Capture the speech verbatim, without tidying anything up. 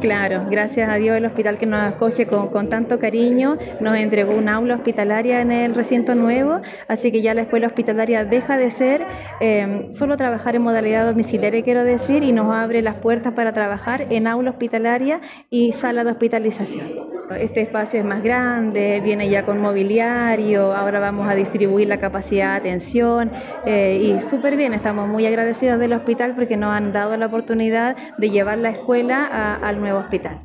Claro, gracias a Dios el hospital que nos acoge con, con tanto cariño nos entregó un aula hospitalaria en el recinto nuevo, así que ya la escuela hospitalaria deja de ser eh, solo trabajar en modalidad domiciliaria, quiero decir, y nos abre las puertas para trabajar en aula hospitalaria y sala de hospitalización. Este espacio es más grande, viene ya con mobiliario, ahora vamos a distribuir la capacidad de atención eh, y súper bien, estamos muy agradecidos del hospital porque nos han dado la oportunidad de llevar la escuela a, al nuevo hospital.